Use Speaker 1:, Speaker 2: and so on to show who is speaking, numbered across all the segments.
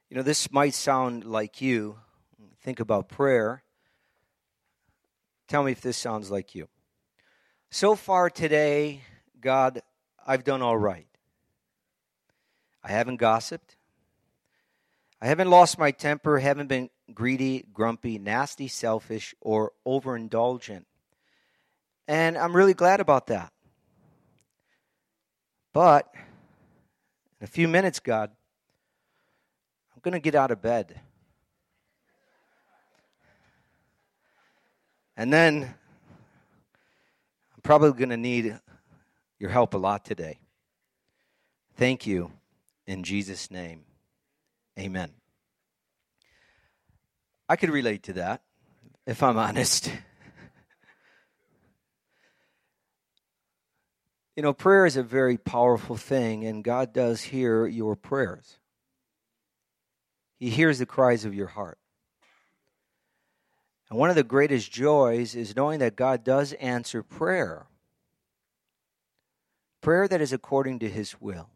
Speaker 1: This might sound like you. Think about prayer. Tell me if this sounds like you. So far today, God, I've done all right. I haven't gossiped. I haven't lost my temper, haven't been greedy, grumpy, nasty, selfish, or overindulgent. And I'm really glad about that. But in a few minutes, God, I'm going to get out of bed. And then I'm probably going to need your help a lot today. Thank you. In Jesus' name, amen. I could relate to that, if I'm honest. Prayer is a very powerful thing, and God does hear your prayers. He hears the cries of your heart. And one of the greatest joys is knowing that God does answer prayer. Prayer that is according to His will.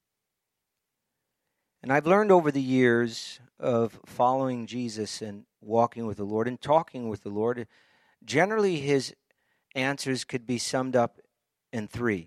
Speaker 1: And I've learned over the years of following Jesus and walking with the Lord and talking with the Lord, generally His answers could be summed up in three.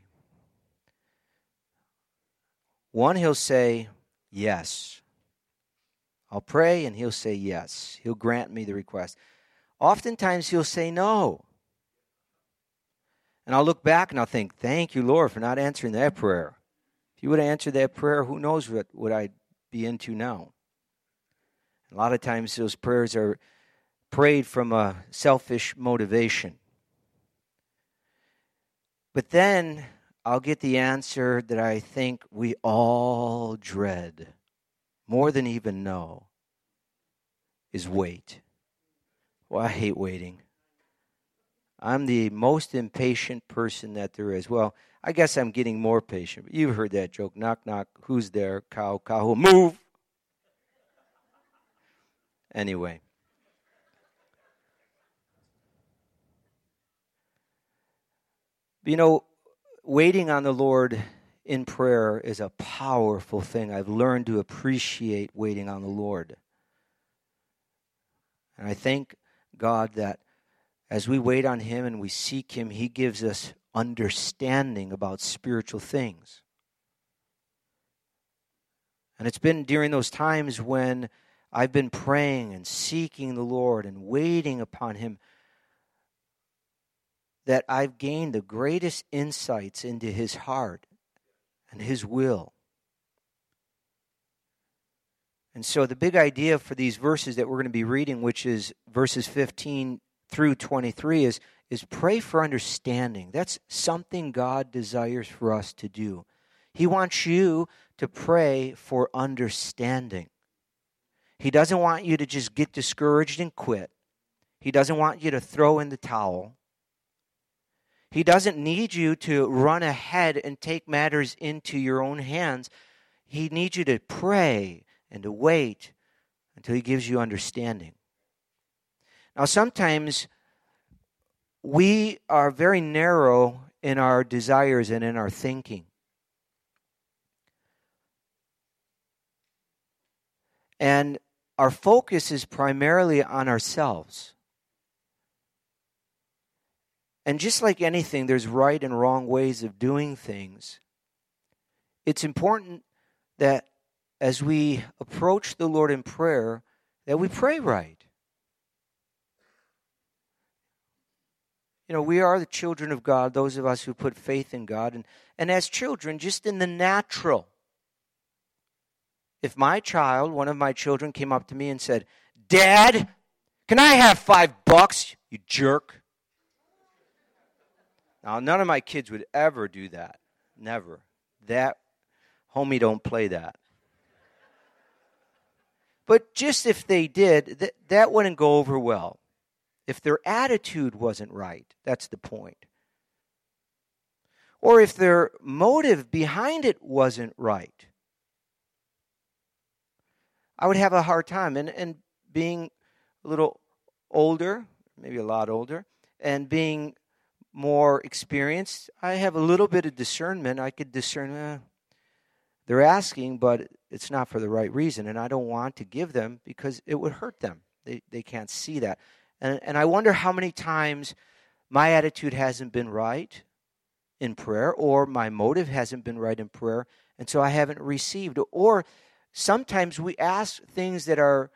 Speaker 1: One, He'll say, yes. I'll pray and He'll say yes. He'll grant me the request. Oftentimes He'll say no. And I'll look back and I'll think, thank you, Lord, for not answering that prayer. If you would have answered that prayer, who knows what I'd be into now. A lot of times those prayers are prayed from a selfish motivation. But then I'll get the answer that I think we all dread, more than even know, is wait. Well, I hate waiting. I'm the most impatient person that there is. Well, I guess I'm getting more patient. You've heard that joke. Knock, knock. Who's there? Cow, cow. Move. Anyway. Waiting on the Lord in prayer is a powerful thing. I've learned to appreciate waiting on the Lord. And I thank God that as we wait on Him and we seek Him, He gives us understanding about spiritual things. And it's been during those times when I've been praying and seeking the Lord and waiting upon Him that I've gained the greatest insights into His heart and His will. And so the big idea for these verses that we're going to be reading, which is verses 15 through 23, is pray for understanding. That's something God desires for us to do. He wants you to pray for understanding. He doesn't want you to just get discouraged and quit. He doesn't want you to throw in the towel. He doesn't need you to run ahead and take matters into your own hands. He needs you to pray and to wait until He gives you understanding. Now, sometimes we are very narrow in our desires and in our thinking. And our focus is primarily on ourselves. And just like anything, there's right and wrong ways of doing things. It's important that as we approach the Lord in prayer, that we pray right. We are the children of God, those of us who put faith in God. And as children, just in the natural, if one of my children came up to me and said, Dad, can I have $5, you jerk? Now, none of my kids would ever do that. Never. Homie, don't play that. But just if they did, that wouldn't go over well. If their attitude wasn't right, that's the point. Or if their motive behind it wasn't right, I would have a hard time. And being a little older, maybe a lot older, and being more experienced, I have a little bit of discernment. I could discern, they're asking, but it's not for the right reason, and I don't want to give them because it would hurt them. They can't see that. And I wonder how many times my attitude hasn't been right in prayer, or my motive hasn't been right in prayer, and so I haven't received. Or sometimes we ask things that are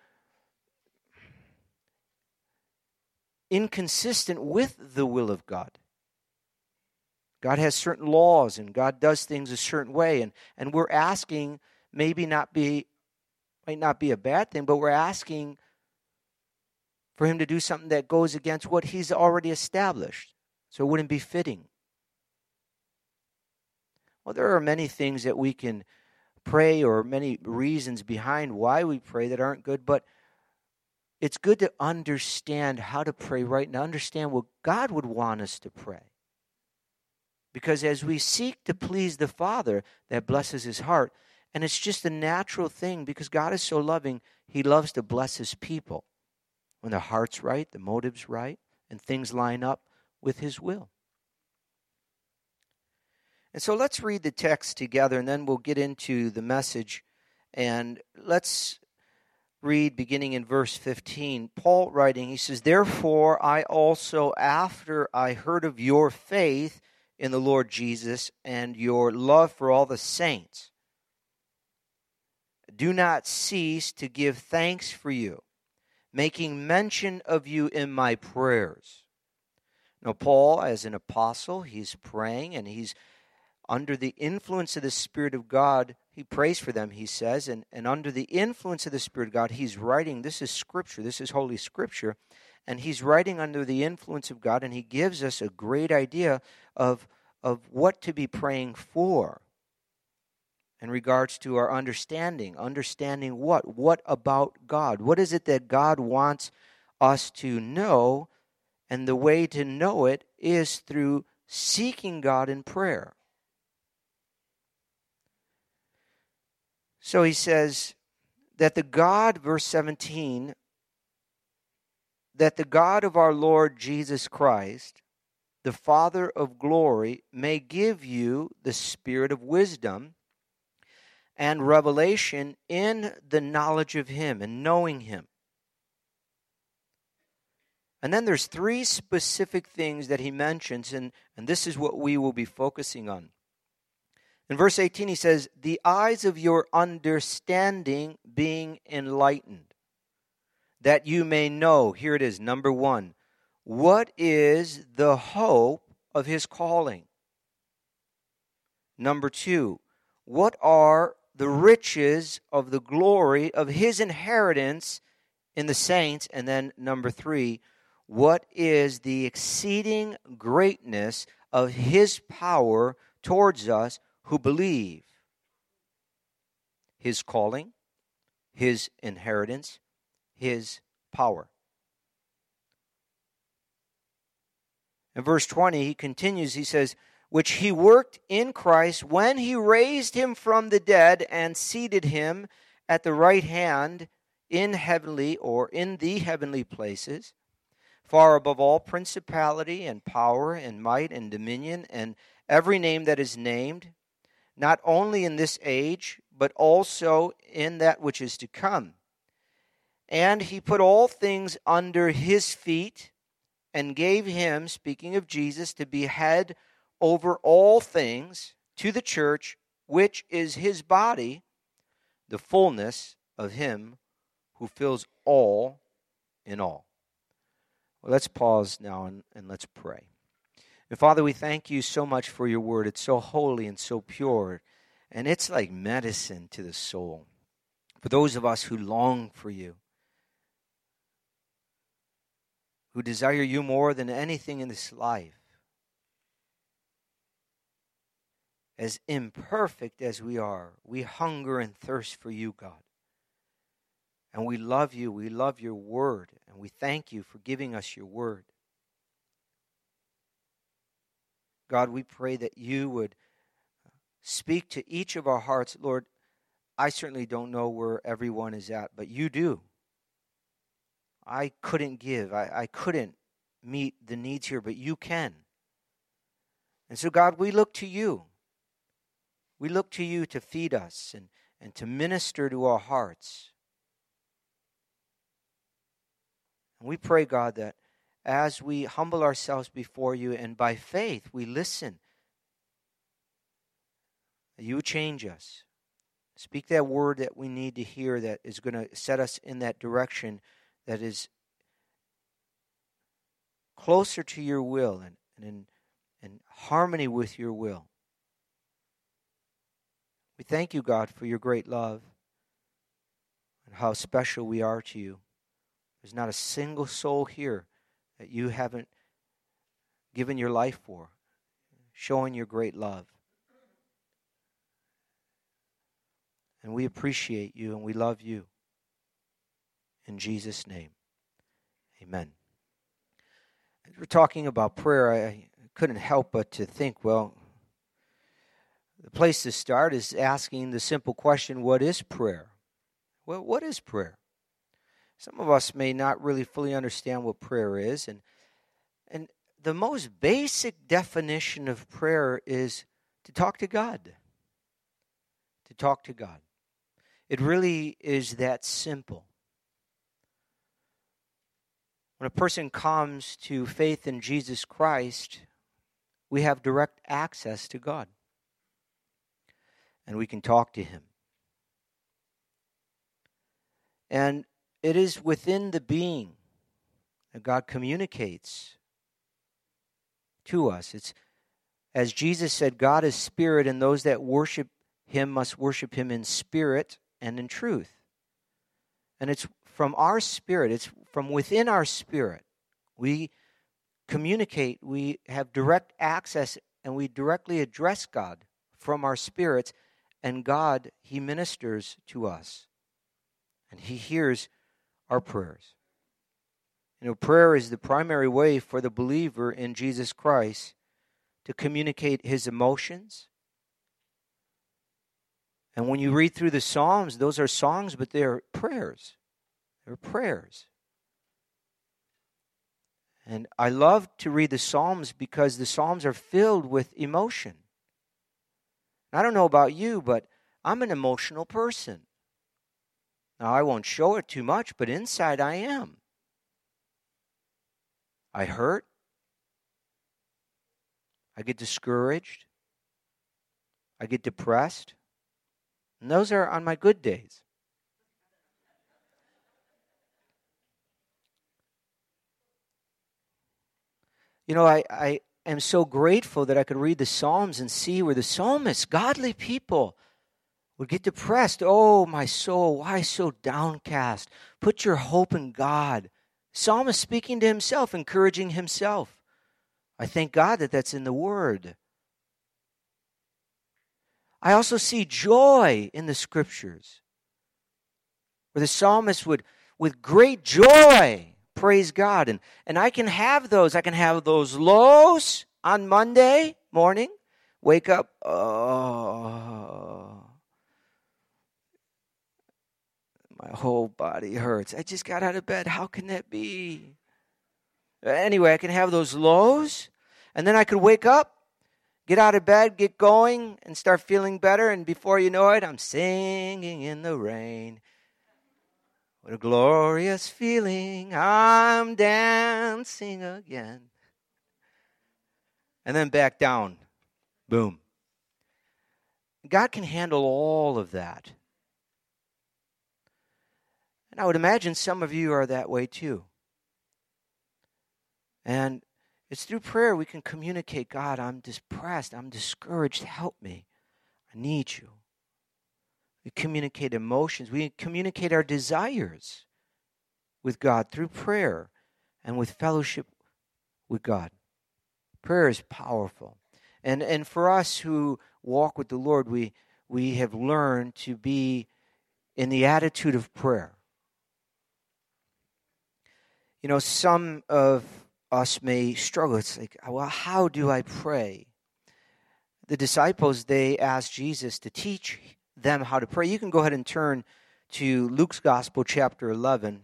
Speaker 1: inconsistent with the will of God. God has certain laws, and God does things a certain way, and we're asking, might not be a bad thing, but we're asking for him to do something that goes against what he's already established. So it wouldn't be fitting. Well, there are many things that we can pray, or many reasons behind why we pray that aren't good, but it's good to understand how to pray right and understand what God would want us to pray. Because as we seek to please the Father, that blesses his heart. And it's just a natural thing because God is so loving, he loves to bless his people. When the heart's right, the motive's right, and things line up with his will. And so let's read the text together, and then we'll get into the message. And let's read beginning in verse 15. Paul writing, he says, "Therefore I also, after I heard of your faith in the Lord Jesus and your love for all the saints, do not cease to give thanks for you, making mention of you in my prayers." Now, Paul, as an apostle, he's praying, and he's under the influence of the Spirit of God. He prays for them, he says, and under the influence of the Spirit of God, he's writing. This is Scripture. This is Holy Scripture. And he's writing under the influence of God, and he gives us a great idea of what to be praying for in regards to our understanding. Understanding what? What about God? What is it that God wants us to know? And the way to know it is through seeking God in prayer. So he says that the God, verse 17, that the God of our Lord Jesus Christ, the Father of glory, may give you the spirit of wisdom and revelation in the knowledge of him and knowing him. And then there's three specific things that he mentions, and this is what we will be focusing on. In verse 18 he says, "The eyes of your understanding being enlightened, that you may know," here it is, number one, "what is the hope of his calling?" Number two, what are the riches of the glory of his inheritance in the saints? And then number three, what is the exceeding greatness of his power towards us who believe? His calling, his inheritance, his power. In verse 20, he continues, he says, "Which he worked in Christ when he raised him from the dead and seated him at the right hand in the heavenly places, far above all principality and power and might and dominion and every name that is named, not only in this age, but also in that which is to come. And he put all things under his feet and gave him," speaking of Jesus, "to be head over all things to the church, which is his body, the fullness of him who fills all in all." Well, let's pause now and let's pray. And Father, we thank you so much for your word. It's so holy and so pure, and it's like medicine to the soul. For those of us who long for you, who desire you more than anything in this life, as imperfect as we are, we hunger and thirst for you, God. And we love you. We love your word. And we thank you for giving us your word. God, we pray that you would speak to each of our hearts. Lord, I certainly don't know where everyone is at, but you do. I couldn't give. I couldn't meet the needs here, but you can. And so, God, we look to you. We look to you to feed us and to minister to our hearts. And we pray, God, that as we humble ourselves before you and by faith we listen, that you change us. Speak that word that we need to hear that is going to set us in that direction that is closer to your will and in harmony with your will. We thank you, God, for your great love and how special we are to you. There's not a single soul here that you haven't given your life for, showing your great love. And we appreciate you and we love you. In Jesus' name, amen. As we're talking about prayer, I couldn't help but to think, well, the place to start is asking the simple question, what is prayer? Well, what is prayer? Some of us may not really fully understand what prayer is, and the most basic definition of prayer is to talk to God. To talk to God. It really is that simple. When a person comes to faith in Jesus Christ, we have direct access to God. And we can talk to Him. And it is within the being that God communicates to us. It's, as Jesus said, God is spirit, and those that worship Him must worship Him in spirit and in truth. And it's from our spirit, it's from within our spirit. We communicate, we have direct access, and we directly address God from our spirits, and God, He ministers to us. And He hears our prayers. You know, prayer is the primary way for the believer in Jesus Christ to communicate his emotions. And when you read through the Psalms, those are songs, but they're prayers. They're prayers. And I love to read the Psalms because the Psalms are filled with emotion. I don't know about you, but I'm an emotional person. Now, I won't show it too much, but inside I am. I hurt. I get discouraged. I get depressed. And those are on my good days. You know, I am so grateful that I could read the Psalms and see where the psalmists, godly people, would get depressed. Oh, my soul, why so downcast? Put your hope in God. Psalmist speaking to himself, encouraging himself. I thank God that that's in the Word. I also see joy in the Scriptures, where the psalmist would, with great joy, praise God. And I can have those. I can have those lows on Monday morning. Wake up, oh, my whole body hurts. I just got out of bed. How can that be? Anyway, I can have those lows, and then I could wake up, get out of bed, get going, and start feeling better, and before you know it, I'm singing in the rain. What a glorious feeling, I'm dancing again. And then back down, boom. God can handle all of that. And I would imagine some of you are that way too. And it's through prayer we can communicate, God, I'm depressed, I'm discouraged, help me. I need you. We communicate emotions. We communicate our desires with God through prayer and with fellowship with God. Prayer is powerful. And for us who walk with the Lord, we have learned to be in the attitude of prayer. You know, some of us may struggle. It's like, well, how do I pray? The disciples, they asked Jesus to teach them how to pray. You can go ahead and turn to Luke's Gospel, chapter 11,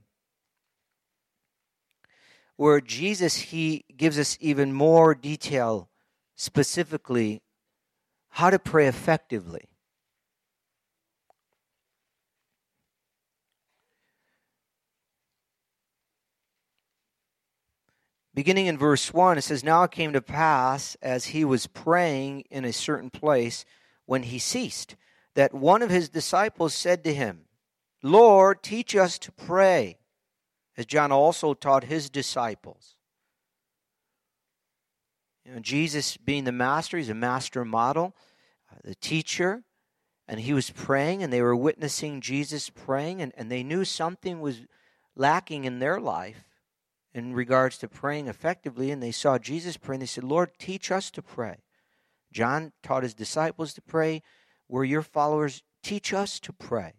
Speaker 1: where Jesus, he gives us even more detail, specifically how to pray effectively. Beginning in verse 1, it says, "Now it came to pass, as he was praying in a certain place, when he ceased, that one of his disciples said to him, 'Lord, teach us to pray, as John also taught his disciples.'" Jesus being the master, he's a master model, the teacher, and he was praying, and they were witnessing Jesus praying, and they knew something was lacking in their life in regards to praying effectively, and they saw Jesus pray, and they said, "Lord, teach us to pray." John taught his disciples to pray. We're your followers. Teach us to pray.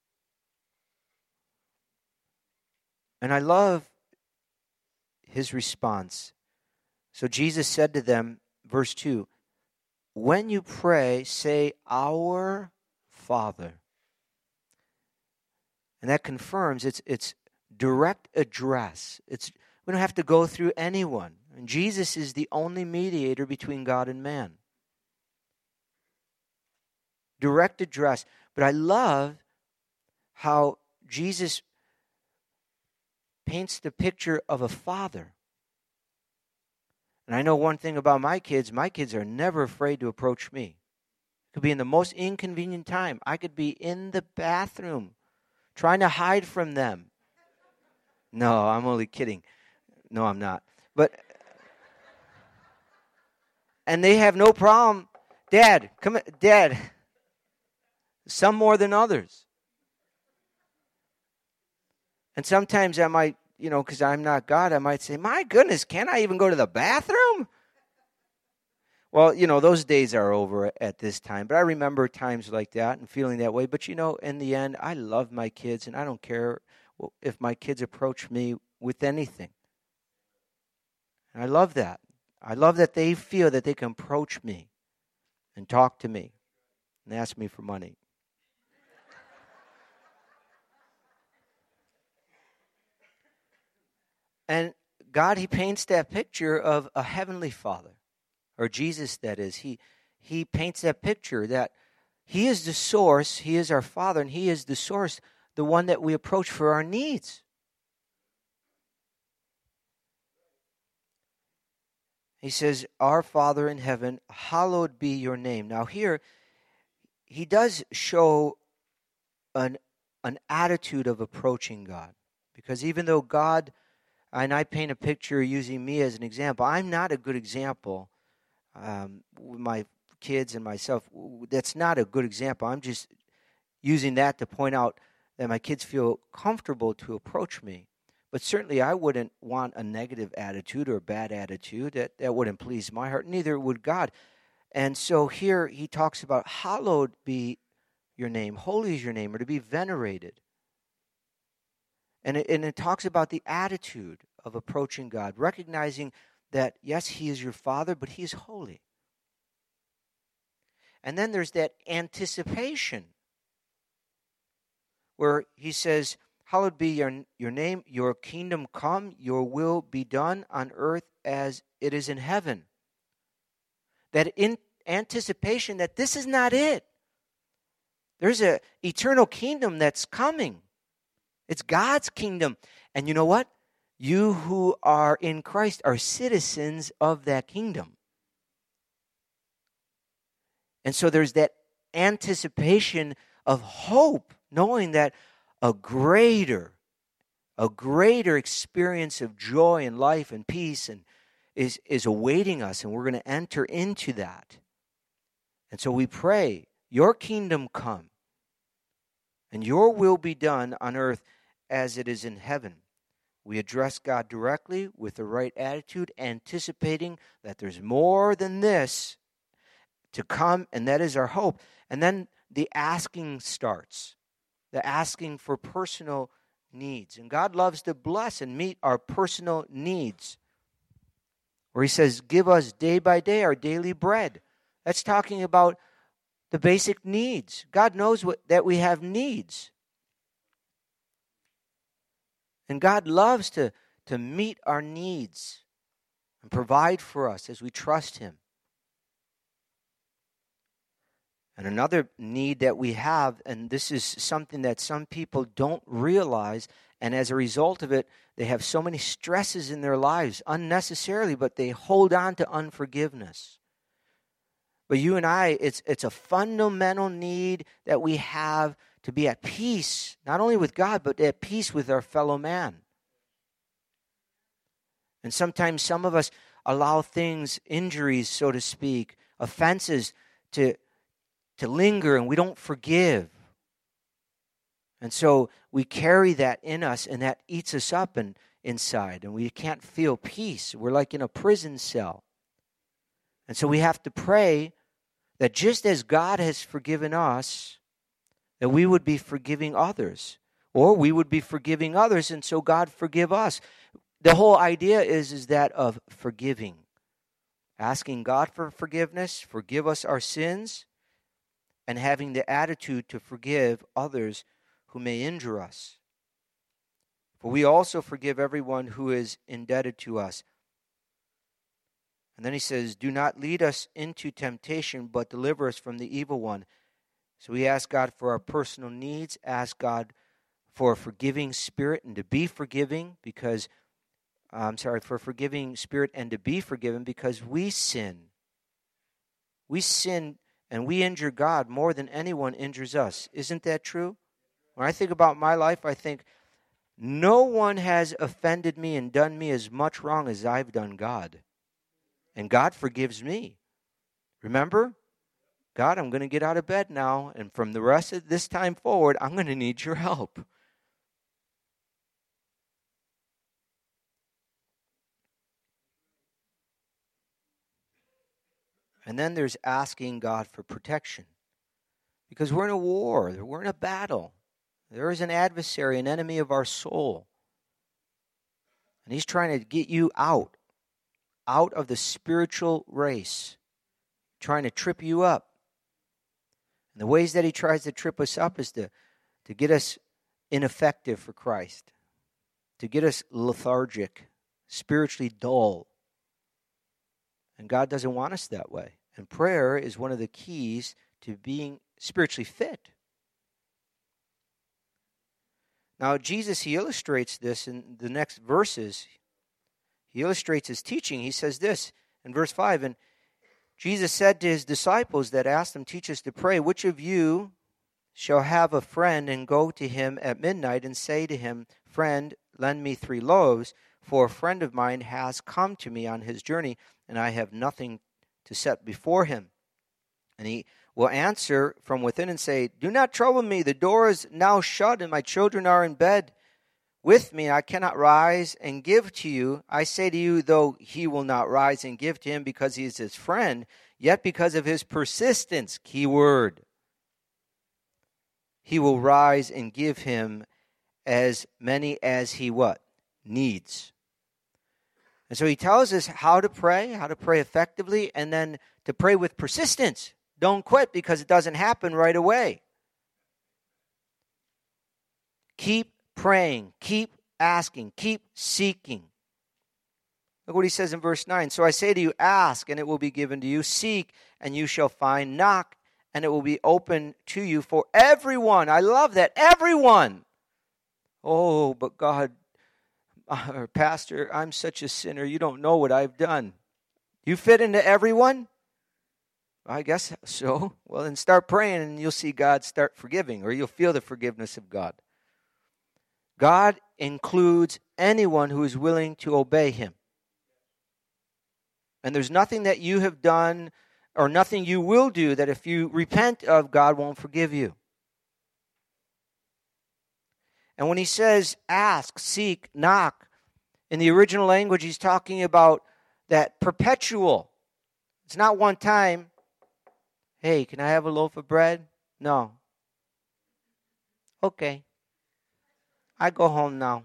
Speaker 1: And I love his response. So Jesus said to them, verse 2, "When you pray, say, 'Our Father.'" And that confirms it's direct address. We don't have to go through anyone. And Jesus is the only mediator between God and man. Direct address. But I love how Jesus paints the picture of a father. And I know one thing about my kids are never afraid to approach me. It could be in the most inconvenient time. I could be in the bathroom trying to hide from them. No, I'm only kidding. No, I'm not. And they have no problem. Dad, come. Dad. Some more than others. And sometimes I might, because I'm not God, I might say, "My goodness, can't I even go to the bathroom?" Well, those days are over at this time. But I remember times like that and feeling that way. But, in the end, I love my kids, and I don't care if my kids approach me with anything. And I love that. I love that they feel that they can approach me and talk to me and ask me for money. And God, he paints that picture of a heavenly Father, or Jesus, that is. He paints that picture that he is the source, he is our Father, and he is the source, the one that we approach for our needs. He says, "Our Father in heaven, hallowed be your name." Now here, he does show an attitude of approaching God. Because even though God, and I paint a picture using me as an example, I'm not a good example with my kids and myself. That's not a good example. I'm just using that to point out that my kids feel comfortable to approach me. But certainly I wouldn't want a negative attitude or a bad attitude. That wouldn't please my heart. Neither would God. And so here he talks about, hallowed be your name. Holy is your name, or to be venerated. And it talks about the attitude of approaching God, recognizing that, yes, he is your Father, but he is holy. And then there's that anticipation where he says, "Hallowed be your name, your kingdom come, your will be done on earth as it is in heaven." That in anticipation that this is not it. There's an eternal kingdom that's coming. It's God's kingdom. And you know what? You who are in Christ are citizens of that kingdom. And so there's that anticipation of hope, knowing that a greater experience of joy and life and peace is awaiting us, and we're going to enter into that. And so we pray, "Your kingdom come, and your will be done on earth as it is in heaven." We address God directly with the right attitude, anticipating that there's more than this to come, and that is our hope. And then the asking starts, the asking for personal needs. And God loves to bless and meet our personal needs. Where he says, "Give us day by day our daily bread." That's talking about the basic needs. God knows that we have needs. And God loves to meet our needs and provide for us as we trust him. And another need that we have, and this is something that some people don't realize, and as a result of it, they have so many stresses in their lives unnecessarily, but they hold on to unforgiveness. But you and I, it's a fundamental need that we have to be at peace, not only with God, but at peace with our fellow man. And sometimes some of us allow things, injuries, so to speak, offenses to linger, and we don't forgive. And so we carry that in us, and that eats us up inside, and we can't feel peace. We're like in a prison cell. And so we have to pray that just as God has forgiven us, that we would be forgiving others, or we would be forgiving others, and so God forgive us. The whole idea is that of forgiving. Asking God for forgiveness, forgive us our sins, and having the attitude to forgive others who may injure us. For we also forgive everyone who is indebted to us. And then he says, do not lead us into temptation, but deliver us from the evil one. So we ask God for our personal needs, ask God for a forgiving spirit and to be forgiving because, for a forgiving spirit and to be forgiven because we sin. We sin and we injure God more than anyone injures us. Isn't that true? When I think about my life, I think no one has offended me and done me as much wrong as I've done God. And God forgives me. Remember? God, I'm going to get out of bed now, and from the rest of this time forward, I'm going to need your help. And then there's asking God for protection. Because we're in a war, we're in a battle. There is an adversary, an enemy of our soul. And he's trying to get you out of the spiritual race, trying to trip you up. And the ways that he tries to trip us up is to get us ineffective for Christ, to get us lethargic, spiritually dull. And God doesn't want us that way. And prayer is one of the keys to being spiritually fit. Now, Jesus, he illustrates this in the next verses. He illustrates his teaching. He says this in verse 5, and Jesus said to his disciples that asked him, teach us to pray, which of you shall have a friend and go to him at midnight and say to him, friend, lend me 3 loaves, for a friend of mine has come to me on his journey, and I have nothing to set before him. And he will answer from within and say, do not trouble me, the door is now shut, and my children are in bed with me, I cannot rise and give to you. I say to you, though he will not rise and give to him because he is his friend, yet because of his persistence, key word, he will rise and give him as many as he what? Needs. And so he tells us how to pray effectively, and then to pray with persistence. Don't quit because it doesn't happen right away. Keep praying, keep asking, keep seeking. Look what he says in verse 9. So I say to you, ask, and it will be given to you. Seek, and you shall find. Knock, and it will be open to you for everyone. I love that. Everyone. Oh, but God, Pastor, I'm such a sinner. You don't know what I've done. You fit into everyone? I guess so. Well, then start praying, and you'll see God start forgiving, or you'll feel the forgiveness of God. God includes anyone who is willing to obey him. And there's nothing that you have done or nothing you will do that if you repent of, God won't forgive you. And when he says ask, seek, knock, in the original language he's talking about that perpetual. It's not one time. Hey, can I have a loaf of bread? No. Okay. I go home now.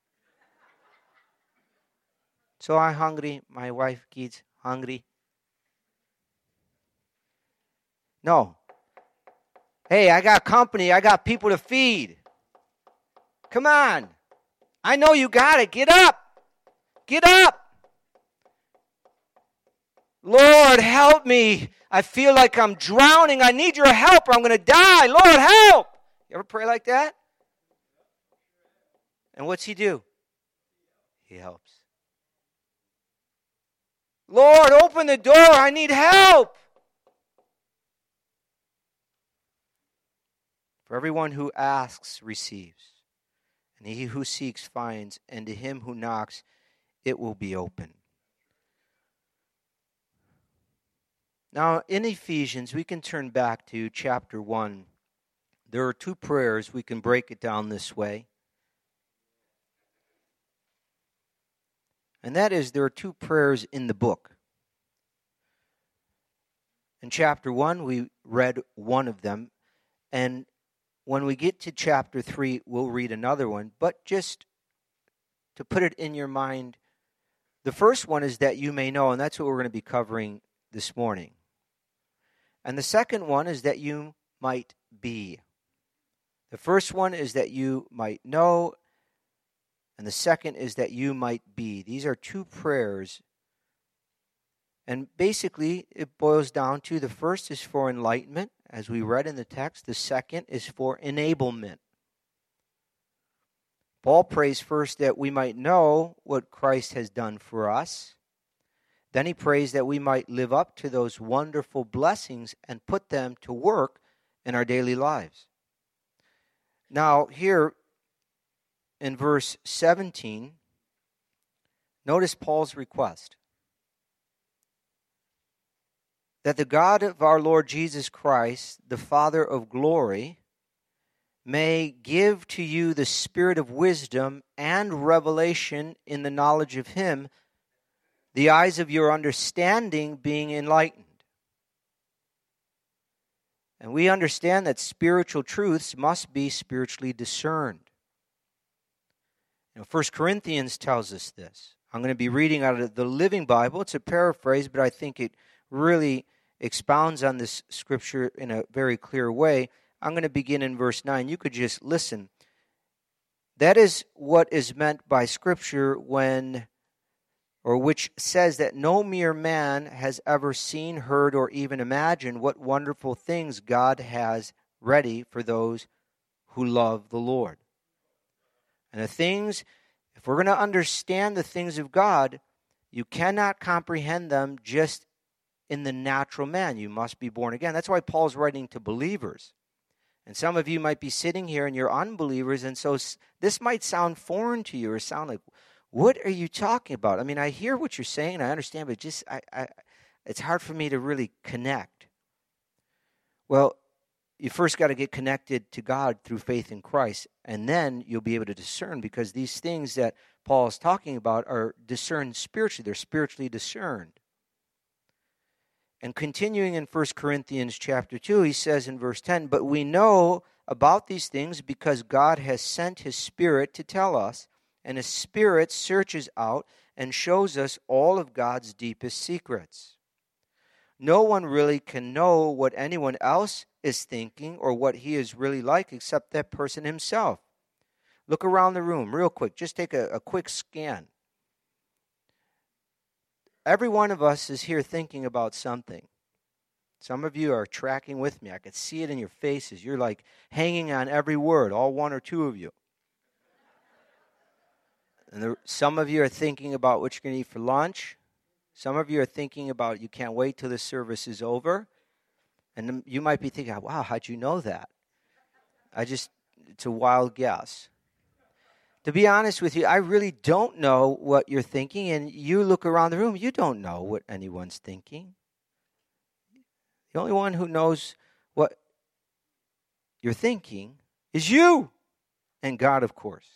Speaker 1: So I'm hungry. My wife, kids, hungry. No. Hey, I got company. I got people to feed. Come on. I know you got it. Get up. Get up. Lord, help me. I feel like I'm drowning. I need your help or I'm going to die. Lord, help. You ever pray like that? And what's he do? He helps. Lord, open the door. I need help. For everyone who asks receives, and he who seeks finds, and to him who knocks it will be open. Now, in Ephesians, we can turn back to chapter 1. There are two prayers. We can break it down this way. And that is, there are two prayers in the book. In chapter 1, we read one of them. And when we get to chapter 3, we'll read another one. But just to put it in your mind, the first one is that you may know, and that's what we're going to be covering this morning. And the second one is that you might be. The first one is that you might know, and the second is that you might be. These are two prayers. And basically, it boils down to the first is for enlightenment, as we read in the text. The second is for enablement. Paul prays first that we might know what Christ has done for us. Then he prays that we might live up to those wonderful blessings and put them to work in our daily lives. Now, here in verse 17, notice Paul's request. That the God of our Lord Jesus Christ, the Father of glory, may give to you the spirit of wisdom and revelation in the knowledge of him, the eyes of your understanding being enlightened. And we understand that spiritual truths must be spiritually discerned. 1 Corinthians tells us this. I'm going to be reading out of the Living Bible. It's a paraphrase, but I think it really expounds on this scripture in a very clear way. I'm going to begin in verse 9. You could just listen. That is what is meant by scripture which says that no mere man has ever seen, heard, or even imagined what wonderful things God has ready for those who love the Lord. And the things, if we're going to understand the things of God, you cannot comprehend them just in the natural man. You must be born again. That's why Paul's writing to believers. And some of you might be sitting here and you're unbelievers, and so this might sound foreign to you or sound like, what are you talking about? I mean, I hear what you're saying, I understand, but just it's hard for me to really connect. Well, you first got to get connected to God through faith in Christ, and then you'll be able to discern, because these things that Paul is talking about are discerned spiritually. They're spiritually discerned. And continuing in 1 Corinthians chapter 2, he says in verse 10, but we know about these things because God has sent his Spirit to tell us, and his Spirit searches out and shows us all of God's deepest secrets. No one really can know what anyone else is thinking or what he is really like except that person himself. Look around the room real quick. Just take a quick scan. Every one of us is here thinking about something. Some of you are tracking with me. I could see it in your faces. You're like hanging on every word, all one or two of you. And some of you are thinking about what you're going to eat for lunch. Some of you are thinking about you can't wait till the service is over. And you might be thinking, wow, how'd you know that? It's a wild guess. To be honest with you, I really don't know what you're thinking. And you look around the room, you don't know what anyone's thinking. The only one who knows what you're thinking is you and God, of course.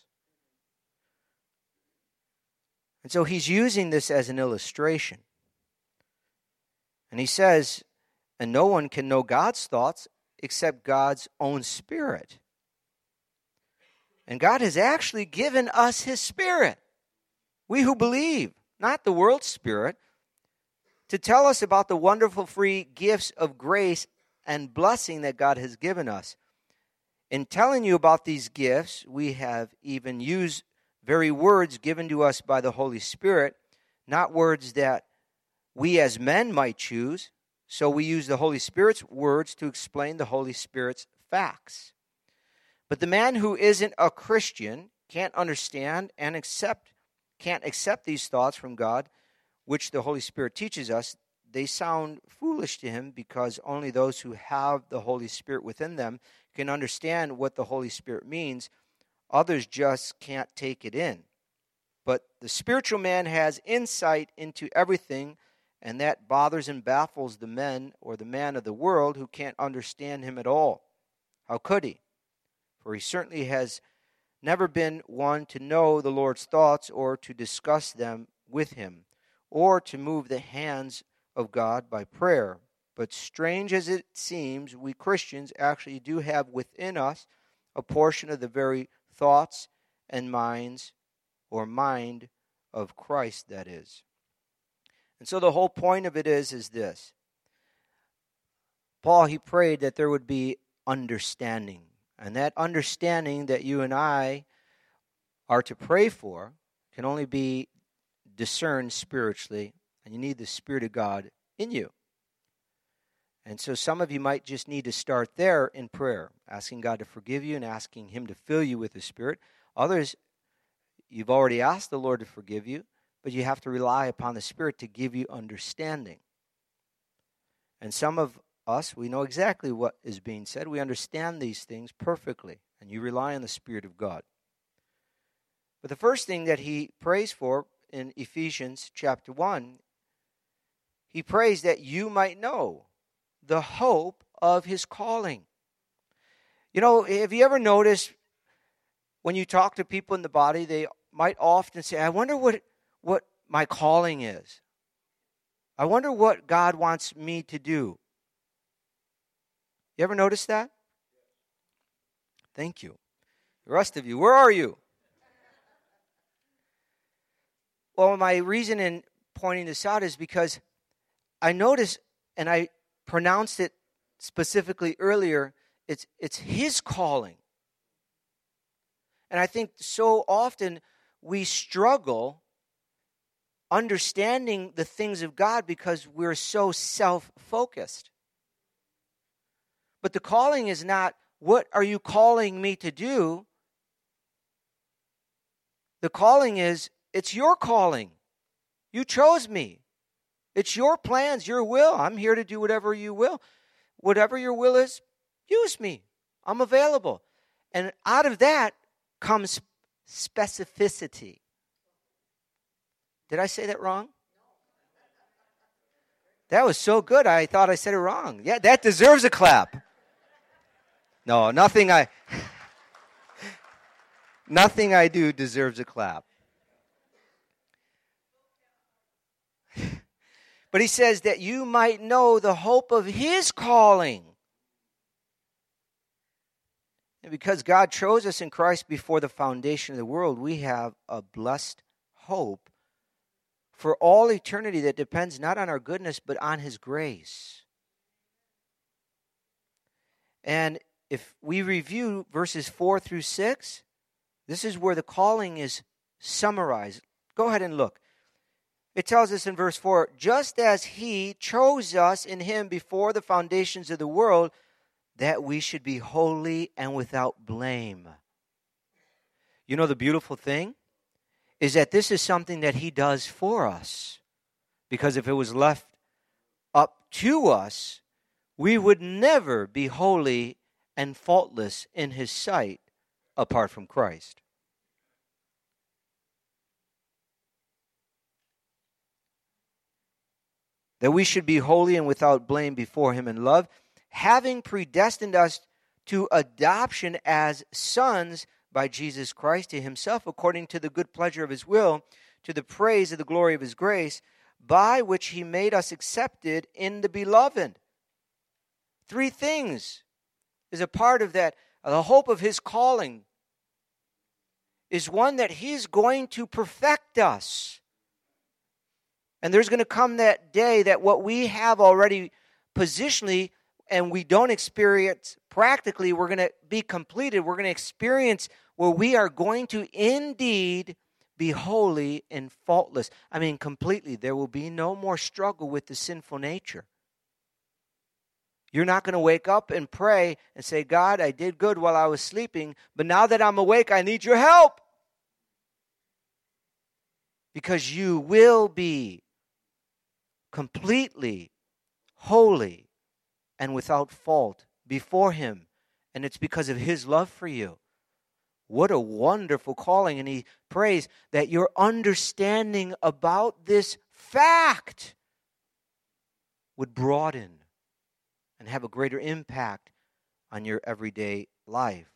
Speaker 1: And so he's using this as an illustration. And he says, and no one can know God's thoughts except God's own Spirit. And God has actually given us his Spirit, we who believe, not the world's spirit, to tell us about the wonderful free gifts of grace and blessing that God has given us. In telling you about these gifts, we have even used very words given to us by the Holy Spirit, not words that we as men might choose, so we use the Holy Spirit's words to explain the Holy Spirit's facts. But the man who isn't a Christian can't understand and can't accept these thoughts from God, which the Holy Spirit teaches us. They sound foolish to him because only those who have the Holy Spirit within them can understand what the Holy Spirit means. Others just can't take it in. But the spiritual man has insight into everything, and that bothers and baffles the men or the man of the world who can't understand him at all. How could he? For he certainly has never been one to know the Lord's thoughts or to discuss them with him, or to move the hands of God by prayer. But strange as it seems, we Christians actually do have within us a portion of the very thoughts and minds, or mind of Christ, that is. And so the whole point of it is this. Paul, he prayed that there would be understanding. And that understanding that you and I are to pray for can only be discerned spiritually, and you need the Spirit of God in you. And so some of you might just need to start there in prayer, asking God to forgive you and asking Him to fill you with the Spirit. Others, you've already asked the Lord to forgive you, but you have to rely upon the Spirit to give you understanding. And some of us, we know exactly what is being said. We understand these things perfectly, and you rely on the Spirit of God. But the first thing that he prays for in Ephesians chapter 1, he prays that you might know the hope of his calling. You know, have you ever noticed when you talk to people in the body, they might often say, I wonder what my calling is. I wonder what God wants me to do. You ever notice that? Thank you. The rest of you, where are you? Well, my reason in pointing this out is because I noticed, and I pronounced it specifically earlier, it's his calling. And I think so often we struggle understanding the things of God because we're so self-focused. But the calling is not, what are you calling me to do? The calling is, it's your calling. You chose me. It's your plans, your will. I'm here to do whatever you will. Whatever your will is, use me. I'm available. And out of that comes specificity. Did I say that wrong? That was so good, I thought I said it wrong. Yeah, that deserves a clap. No, nothing I do deserves a clap. But he says that you might know the hope of his calling. And because God chose us in Christ before the foundation of the world, we have a blessed hope for all eternity that depends not on our goodness, but on his grace. And if we review verses 4 through 6, this is where the calling is summarized. Go ahead and look. It tells us in verse 4, just as he chose us in him before the foundations of the world, that we should be holy and without blame. You know, the beautiful thing is that this is something that he does for us. Because if it was left up to us, we would never be holy and faultless in his sight apart from Christ. That we should be holy and without blame before him in love, having predestined us to adoption as sons by Jesus Christ to himself, according to the good pleasure of his will, to the praise of the glory of his grace, by which he made us accepted in the beloved. 3 things is a part of that. The hope of his calling is one that he's going to perfect us. And there's going to come that day that what we have already positionally and we don't experience practically, we're going to be completed. We're going to experience where we are going to indeed be holy and faultless. I mean, completely. There will be no more struggle with the sinful nature. You're not going to wake up and pray and say, God, I did good while I was sleeping, but now that I'm awake, I need your help. Because you will be completely holy and without fault before Him. And it's because of His love for you. What a wonderful calling. And he prays that your understanding about this fact would broaden and have a greater impact on your everyday life.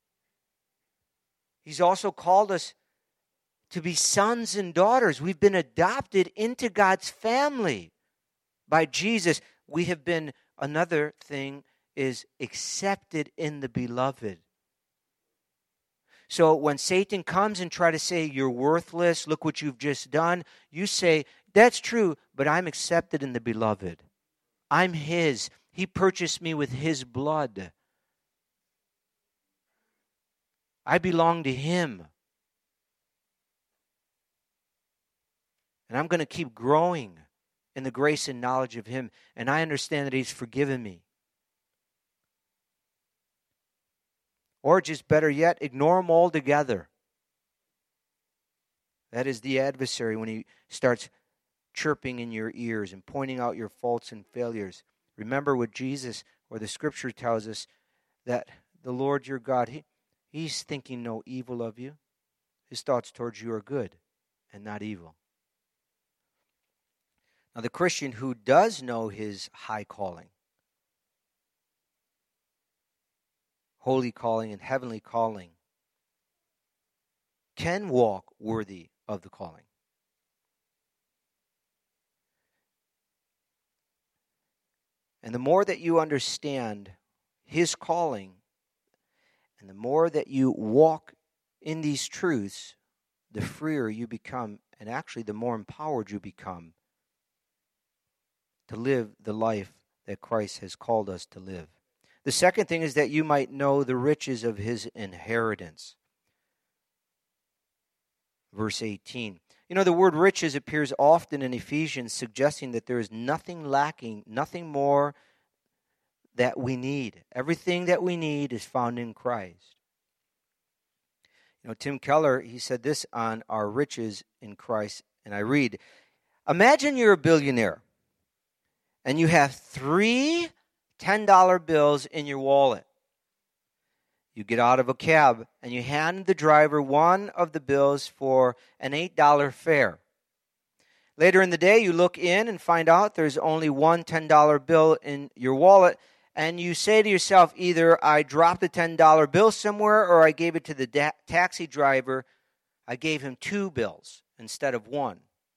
Speaker 1: He's also called us to be sons and daughters. We've been adopted into God's family by Jesus. We have been, another thing is, accepted in the beloved. So when Satan comes and try to say you're worthless, look what you've just done, you say, that's true, but I'm accepted in the beloved. I'm His. He purchased me with His blood. I belong to Him. And I'm going to keep growing in the grace and knowledge of Him. And I understand that He's forgiven me. Or just better yet, ignore Him altogether. That is the adversary when he starts chirping in your ears and pointing out your faults and failures. Remember what Jesus or the Scripture tells us, that the Lord your God, He's thinking no evil of you. His thoughts towards you are good and not evil. Now, the Christian who does know his high calling, holy calling and heavenly calling, can walk worthy of the calling. And the more that you understand His calling, and the more that you walk in these truths, the freer you become, and actually the more empowered you become to live the life that Christ has called us to live. The second thing is that you might know the riches of His inheritance. Verse 18. You know, the word riches appears often in Ephesians, suggesting that there is nothing lacking, nothing more that we need. Everything that we need is found in Christ. You know, Tim Keller, he said this on our riches in Christ, and I read, imagine you're a billionaire, and you have 3 $10 bills in your wallet. You get out of a cab and you hand the driver one of the bills for an $8 fare. Later in the day, you look in and find out there's only one $10 bill in your wallet, and you say to yourself, either I dropped a $10 bill somewhere or I gave it to the taxi driver. I gave him 2 bills instead of 1.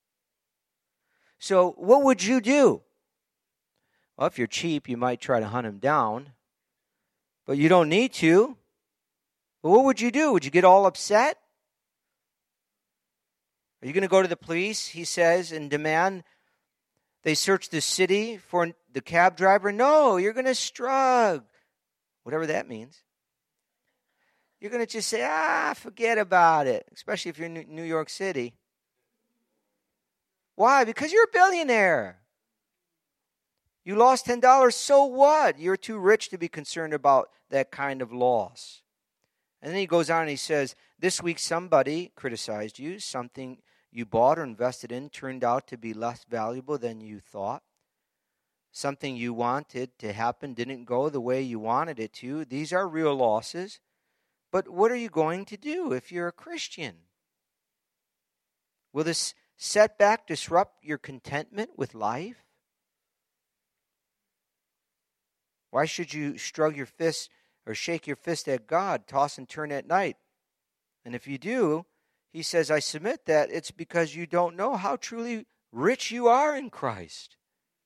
Speaker 1: So what would you do? Well, if you're cheap, you might try to hunt him down, but you don't need to. But what would you do? Would you get all upset? Are you going to go to the police, he says, and demand they search the city for the cab driver? No, you're going to shrug, whatever that means. You're going to just say, forget about it, especially if you're in New York City. Why? Because you're a billionaire. You lost $10, so what? You're too rich to be concerned about that kind of loss. And then he goes on and he says, this week somebody criticized you. Something you bought or invested in turned out to be less valuable than you thought. Something you wanted to happen didn't go the way you wanted it to. These are real losses. But what are you going to do if you're a Christian? Will this setback disrupt your contentment with life? Why should you shrug your fist or shake your fist at God, toss and turn at night? And if you do, he says, I submit that it's because you don't know how truly rich you are in Christ.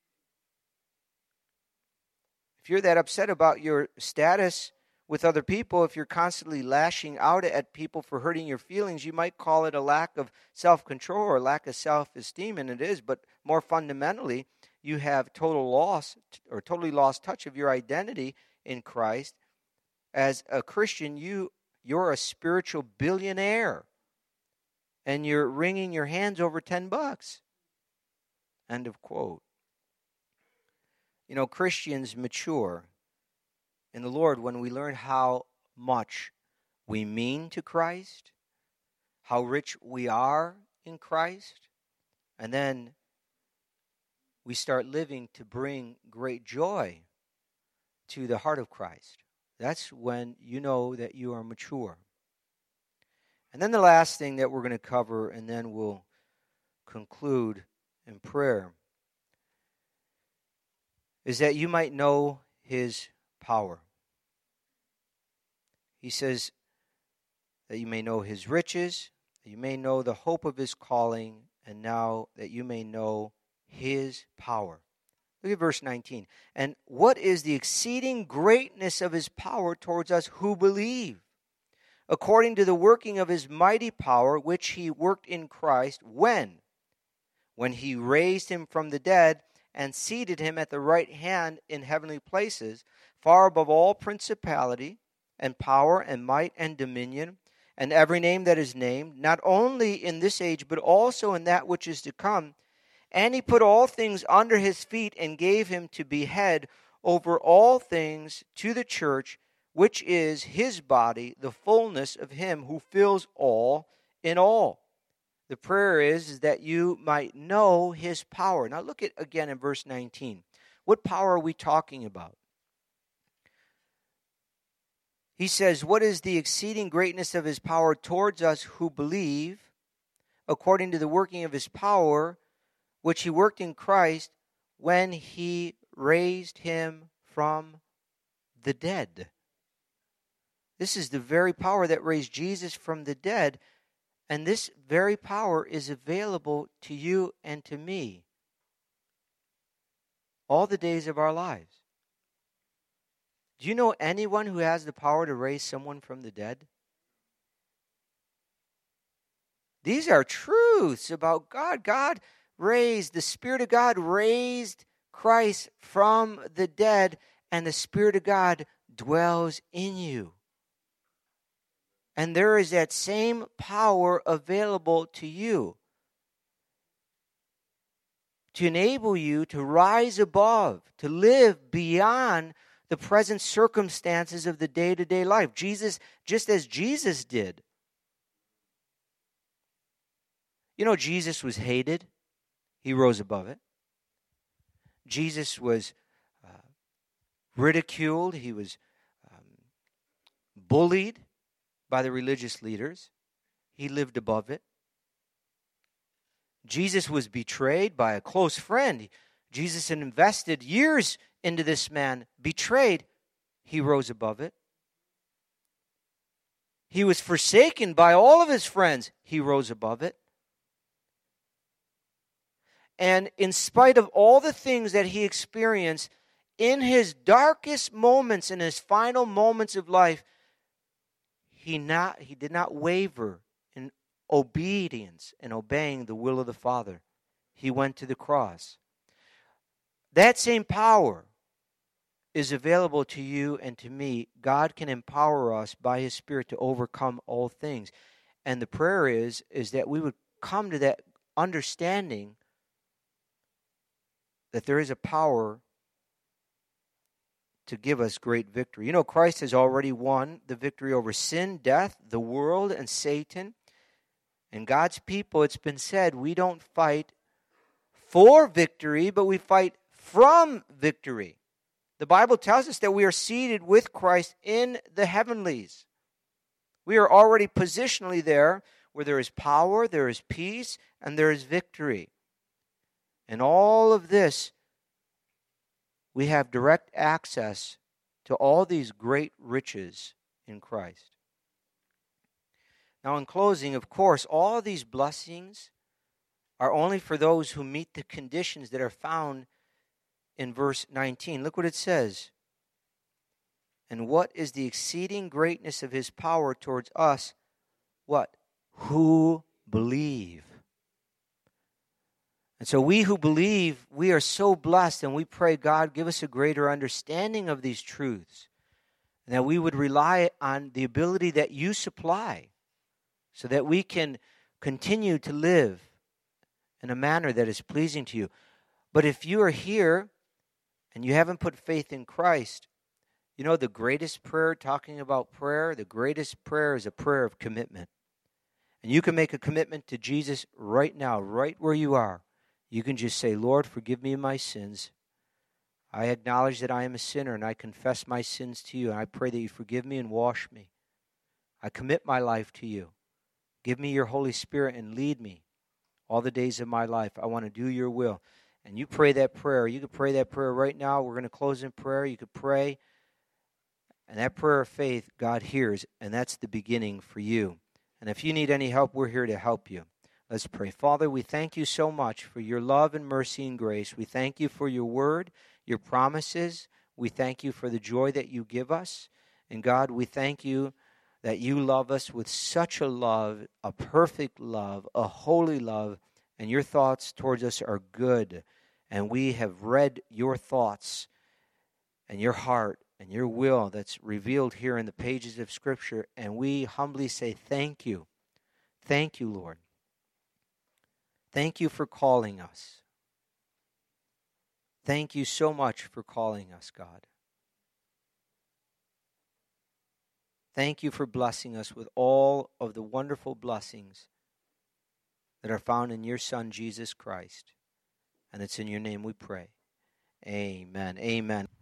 Speaker 1: If you're that upset about your status with other people, if you're constantly lashing out at people for hurting your feelings, you might call it a lack of self-control or lack of self-esteem, and it is, but more fundamentally, you have total loss or totally lost touch of your identity in Christ. As a Christian, you're a spiritual billionaire. and you're wringing your hands over $10. End of quote. You know, Christians mature in the Lord when we learn how much we mean to Christ, how rich we are in Christ, and then we start living to bring great joy to the heart of Christ. That's when you know that you are mature. And then the last thing that we're going to cover, and then we'll conclude in prayer, is that you might know his power. He says that you may know his riches, that you may know the hope of his calling, and now that you may know his power. Look at verse 19. And what is the exceeding greatness of his power towards us who believe, according to the working of his mighty power, which he worked in Christ, when he raised him from the dead and seated him at the right hand in heavenly places, far above all principality and power and might and dominion, and every name that is named, not only in this age, but also in that which is to come. And he put all things under his feet and gave him to be head over all things to the church, which is his body, the fullness of him who fills all in all. The prayer is that you might know his power. Now look at again in verse 19. What power are we talking about? He says, what is the exceeding greatness of his power towards us who believe, according to the working of his power, which he worked in Christ when he raised him from the dead. This is the very power that raised Jesus from the dead, and this very power is available to you and to me all the days of our lives. Do you know anyone who has the power to raise someone from the dead? These are truths about God. The Spirit of God raised Christ from the dead, and the Spirit of God dwells in you. And there is that same power available to you to enable you to rise above, to live beyond the present circumstances of the day-to-day life. Jesus, just as Jesus did. You know, Jesus was hated. He rose above it. Jesus was ridiculed. He was bullied by the religious leaders. He lived above it. Jesus was betrayed by a close friend. Jesus had invested years into this man, betrayed. He rose above it. He was forsaken by all of his friends. He rose above it. And in spite of all the things that he experienced, in his darkest moments, in his final moments of life, he did not waver in obedience and obeying the will of the Father. He went to the cross. That same power is available to you and to me. God can empower us by his Spirit to overcome all things. And the prayer is that we would come to that understanding that there is a power to give us great victory. You know, Christ has already won the victory over sin, death, the world, and Satan. And God's people, it's been said, we don't fight for victory, but we fight from victory. The Bible tells us that we are seated with Christ in the heavenlies. We are already positionally there where there is power, there is peace, and there is victory. And all of this, we have direct access to all these great riches in Christ. Now, in closing, of course, all these blessings are only for those who meet the conditions that are found in verse 19. Look what it says. And what is the exceeding greatness of his power towards us? What? Who believe. And so we who believe, we are so blessed, and we pray, God, give us a greater understanding of these truths, and that we would rely on the ability that you supply, so that we can continue to live in a manner that is pleasing to you. But if you are here and you haven't put faith in Christ, you know the greatest prayer, talking about prayer, the greatest prayer is a prayer of commitment. And you can make a commitment to Jesus right now, right where you are. You can just say, Lord, forgive me my sins. I acknowledge that I am a sinner, and I confess my sins to you. And I pray that you forgive me and wash me. I commit my life to you. Give me your Holy Spirit and lead me all the days of my life. I want to do your will. And you pray that prayer. You could pray that prayer right now. We're going to close in prayer. You could pray. And that prayer of faith, God hears, and that's the beginning for you. And if you need any help, we're here to help you. Let's pray. Father, we thank you so much for your love and mercy and grace. We thank you for your word, your promises. We thank you for the joy that you give us. And God, we thank you that you love us with such a love, a perfect love, a holy love, and your thoughts towards us are good. And we have read your thoughts and your heart and your will that's revealed here in the pages of Scripture, and we humbly say thank you. Thank you, Lord. Thank you for calling us. Thank you so much for calling us, God. Thank you for blessing us with all of the wonderful blessings that are found in your Son, Jesus Christ. And it's in your name we pray. Amen. Amen.